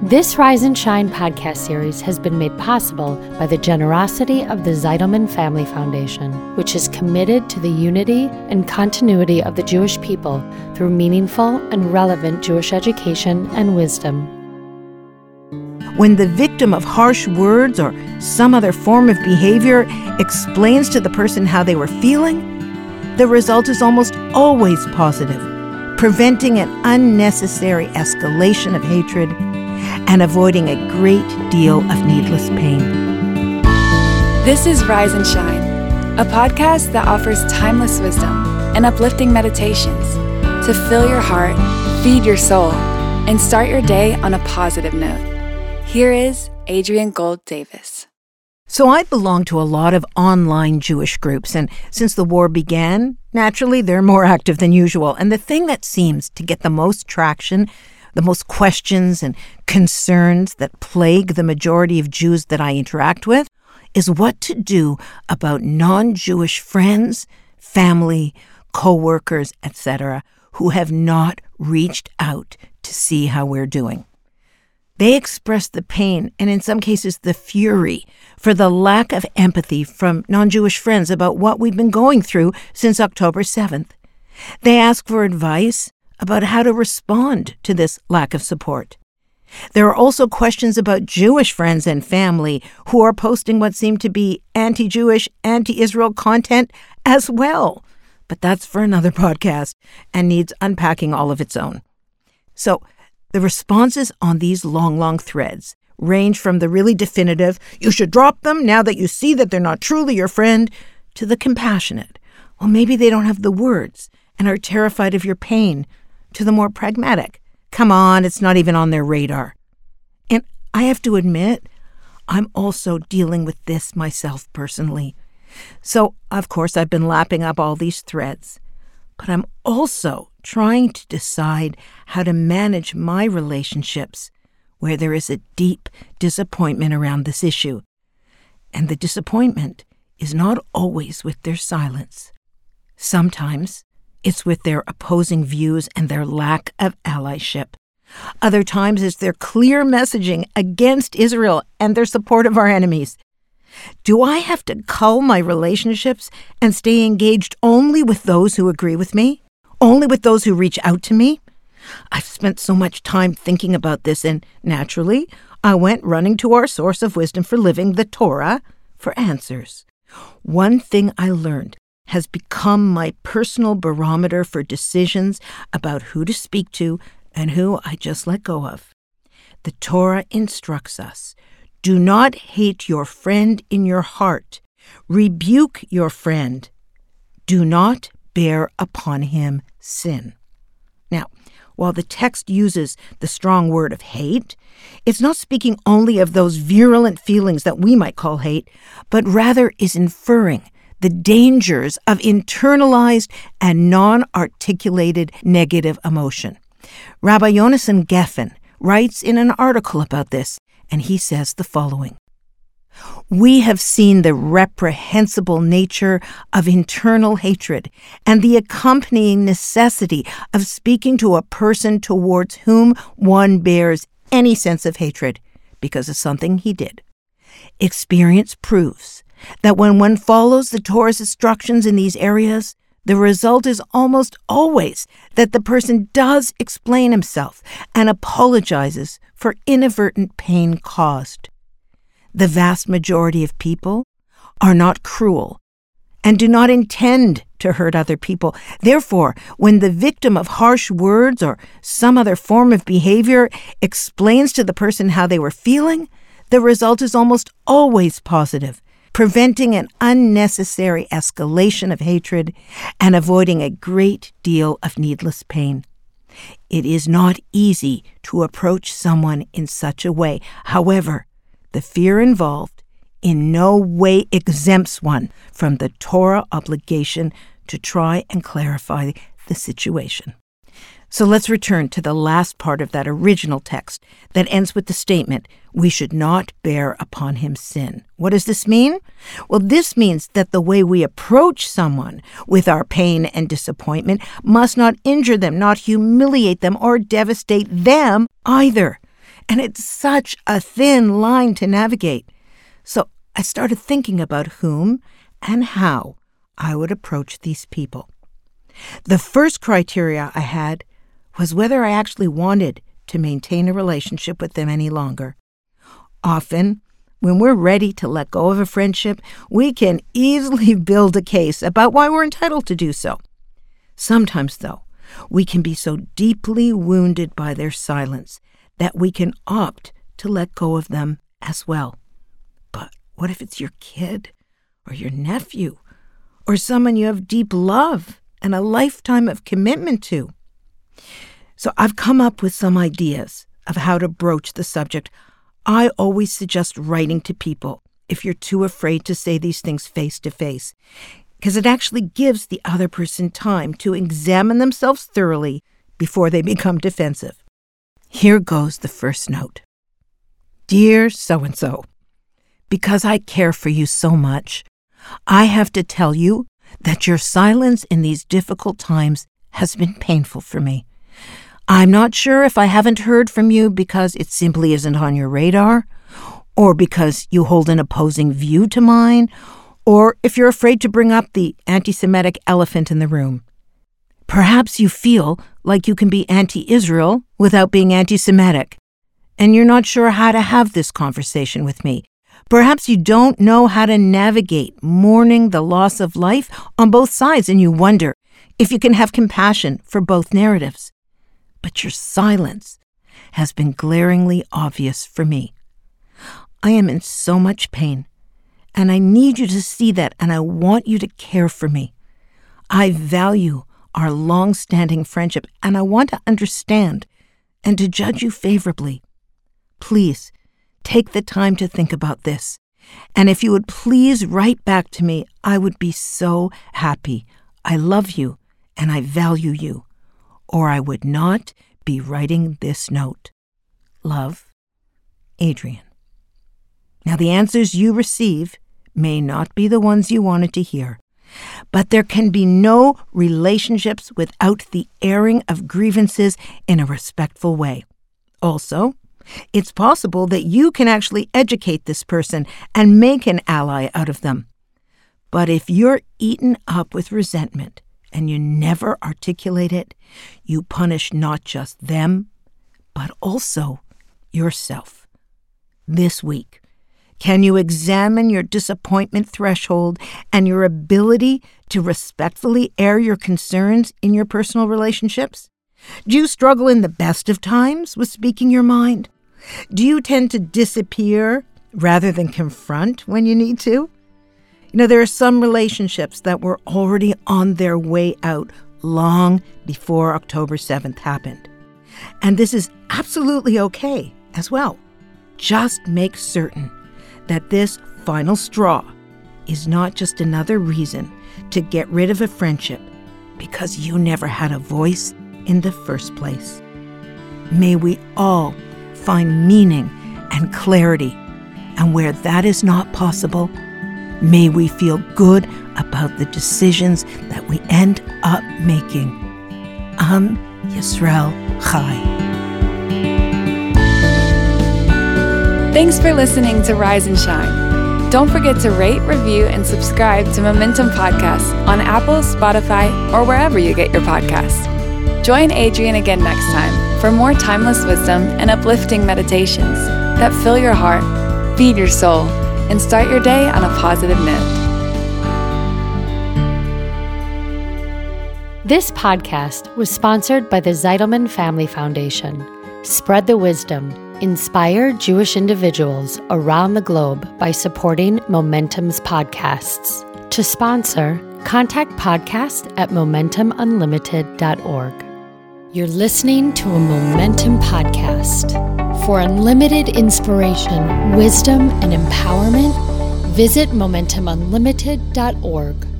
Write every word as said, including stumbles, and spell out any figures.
This Rise and Shine podcast series has been made possible by the generosity of the Zeidelman Family Foundation, which is committed to the unity and continuity of the Jewish people through meaningful and relevant Jewish education and wisdom. When the victim of harsh words or some other form of behavior explains to the person how they were feeling, the result is almost always positive, preventing an unnecessary escalation of hatred and avoiding a great deal of needless pain. This is Rise and Shine, a podcast that offers timeless wisdom and uplifting meditations to fill your heart, feed your soul, and start your day on a positive note. Here is Adrienne Gold Davis. So I belong to a lot of online Jewish groups, and since the war began, naturally they're more active than usual. And the thing that seems to get the most traction, the most questions and concerns that plague the majority of Jews that I interact with, is what to do about non-Jewish friends, family, co-workers, et cetera, who have not reached out to see how we're doing. They express the pain and in some cases the fury for the lack of empathy from non-Jewish friends about what we've been going through since October seventh. They ask for advice about how to respond to this lack of support. There are also questions about Jewish friends and family who are posting what seem to be anti-Jewish, anti-Israel content as well. But that's for another podcast and needs unpacking all of its own. So, the responses on these long, long threads range from the really definitive, you should drop them now that you see that they're not truly your friend, to the compassionate, well, maybe they don't have the words and are terrified of your pain, to the more pragmatic, come on, it's not even on their radar. And I have to admit, I'm also dealing with this myself personally. So, of course, I've been lapping up all these threads, but I'm also trying to decide how to manage my relationships where there is a deep disappointment around this issue. And the disappointment is not always with their silence. Sometimes it's with their opposing views and their lack of allyship. Other times it's their clear messaging against Israel and their support of our enemies. Do I have to cull my relationships and stay engaged only with those who agree with me? Only with those who reach out to me? I've spent so much time thinking about this, and naturally, I went running to our source of wisdom for living, the Torah, for answers. One thing I learned has become my personal barometer for decisions about who to speak to and who I just let go of. The Torah instructs us, do not hate your friend in your heart. Rebuke your friend. Do not bear upon him sin. Now, while the text uses the strong word of hate, it's not speaking only of those virulent feelings that we might call hate, but rather is inferring the dangers of internalized and non-articulated negative emotion. Rabbi Yonason Geffen writes in an article about this, and he says the following. We have seen the reprehensible nature of internal hatred and the accompanying necessity of speaking to a person towards whom one bears any sense of hatred because of something he did. Experience proves that when one follows the Torah's instructions in these areas, the result is almost always that the person does explain himself and apologizes for inadvertent pain caused. The vast majority of people are not cruel and do not intend to hurt other people. Therefore, when the victim of harsh words or some other form of behavior explains to the person how they were feeling, the result is almost always positive, preventing an unnecessary escalation of hatred and avoiding a great deal of needless pain. It is not easy to approach someone in such a way. However, the fear involved in no way exempts one from the Torah obligation to try and clarify the situation. So let's return to the last part of that original text that ends with the statement, we should not bear upon him sin. What does this mean? Well, this means that the way we approach someone with our pain and disappointment must not injure them, not humiliate them, or devastate them either. And it's such a thin line to navigate. So I started thinking about whom and how I would approach these people. The first criteria I had was whether I actually wanted to maintain a relationship with them any longer. Often, when we're ready to let go of a friendship, we can easily build a case about why we're entitled to do so. Sometimes, though, we can be so deeply wounded by their silence that we can opt to let go of them as well. But what if it's your kid or your nephew or someone you have deep love and a lifetime of commitment to? So I've come up with some ideas of how to broach the subject. I always suggest writing to people if you're too afraid to say these things face to face, because it actually gives the other person time to examine themselves thoroughly before they become defensive. Here goes the first note. Dear so-and-so, because I care for you so much, I have to tell you that your silence in these difficult times has been painful for me. I'm not sure if I haven't heard from you because it simply isn't on your radar, or because you hold an opposing view to mine, or if you're afraid to bring up the anti-Semitic elephant in the room. Perhaps you feel like you can be anti-Israel without being anti-Semitic, and you're not sure how to have this conversation with me. Perhaps you don't know how to navigate mourning the loss of life on both sides, and you wonder if you can have compassion for both narratives. But your silence has been glaringly obvious for me. I am in so much pain, and I need you to see that, and I want you to care for me. I value our long-standing friendship, and I want to understand and to judge you favorably. Please, take the time to think about this, and if you would please write back to me, I would be so happy. I love you, and I value you, or I would not be writing this note. Love, Adrian. Now, the answers you receive may not be the ones you wanted to hear, but there can be no relationships without the airing of grievances in a respectful way. Also, it's possible that you can actually educate this person and make an ally out of them. But if you're eaten up with resentment and you never articulate it, you punish not just them, but also yourself. This week, can you examine your disappointment threshold and your ability to respectfully air your concerns in your personal relationships? Do you struggle in the best of times with speaking your mind? Do you tend to disappear rather than confront when you need to? You know, there are some relationships that were already on their way out long before October seventh happened. And this is absolutely okay as well. Just make certain that this final straw is not just another reason to get rid of a friendship because you never had a voice in the first place. May we all find meaning and clarity, and where that is not possible, may we feel good about the decisions that we end up making. Am Yisrael Chai. Thanks for listening to Rise and Shine. Don't forget to rate, review, and subscribe to Momentum Podcasts on Apple, Spotify, or wherever you get your podcasts. Join Adrian again next time for more timeless wisdom and uplifting meditations that fill your heart, feed your soul, and start your day on a positive note. This podcast was sponsored by the Zeidelman Family Foundation. Spread the wisdom. Inspire Jewish individuals around the globe by supporting Momentum's podcasts. To sponsor, contact podcast at momentum unlimited dot org. You're listening to a Momentum podcast. For unlimited inspiration, wisdom, and empowerment, visit momentum unlimited dot org.